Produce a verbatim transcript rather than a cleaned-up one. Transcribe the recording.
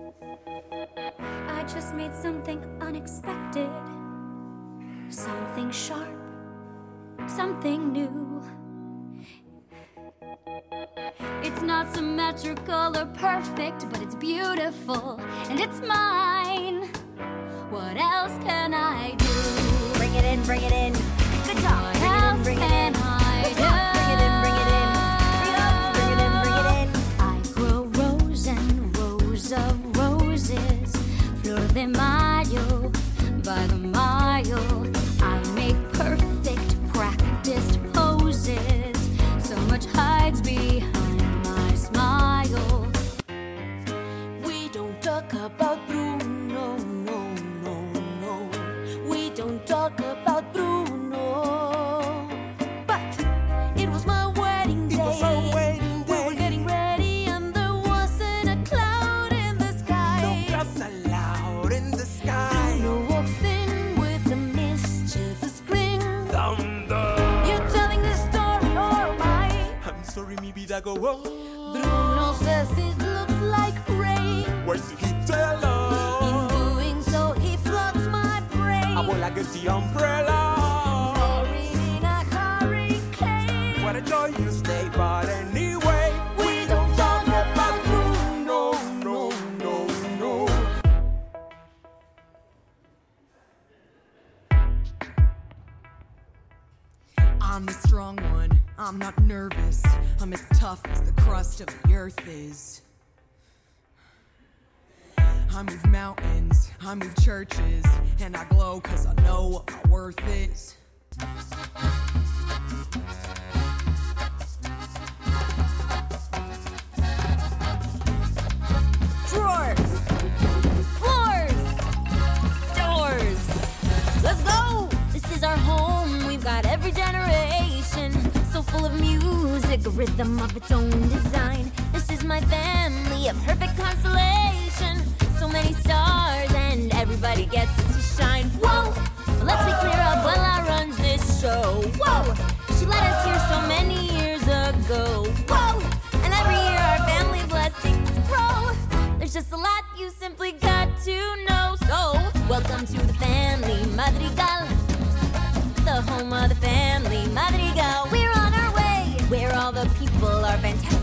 I just made something unexpected, something sharp, something new. It's not symmetrical or perfect, but it's beautiful and it's mine. What else can I do? Bring it in, bring it in. Guitar. What Bring else it in, bring it can in. I Guitar. Bring it in, bring it in. Freedoms. Bring it in, bring it in. I grow rows and rows of roses, Flor de Mayo by the mile. I make perfect practiced poses, so much hides behind my smile. We don't talk about Bruno, no, no, no. We don't talk about Bruno. But it was my wedding day. It was our wedding We were day. getting ready and there wasn't a cloud in the sky. No clouds allowed in the sky. Bruno walks in with a mischievous grin. Thunder. You're telling this story or am I? I'm sorry, mi vida go on. Bruno says it looks like rain. Where's he tell In us? doing so, he floods my brain. I will like the umbrella. Buried in a hurricane. What a joy you stay, but anyway, We don't talk about Bruno, no, no, no. I'm the strong one, I'm not nervous. I'm as tough as the crust of the earth is. I move mountains, I move churches, and I glow cause I know what my worth is. Drawers. Floors. Doors. Let's go! This is our home, we've got every generation. So full of music, a rhythm of its own design. This is my family, a perfect constellation. So many stars and everybody gets to shine. Whoa! Let's be clear, Abuela runs this show. Whoa! She let us here so many years ago. Whoa! And every year our family blessings grow. There's just a lot you simply got to know. So, welcome to the family Madrigal, the home of the family Madrigal. We're on our way, where all the people are fantastic.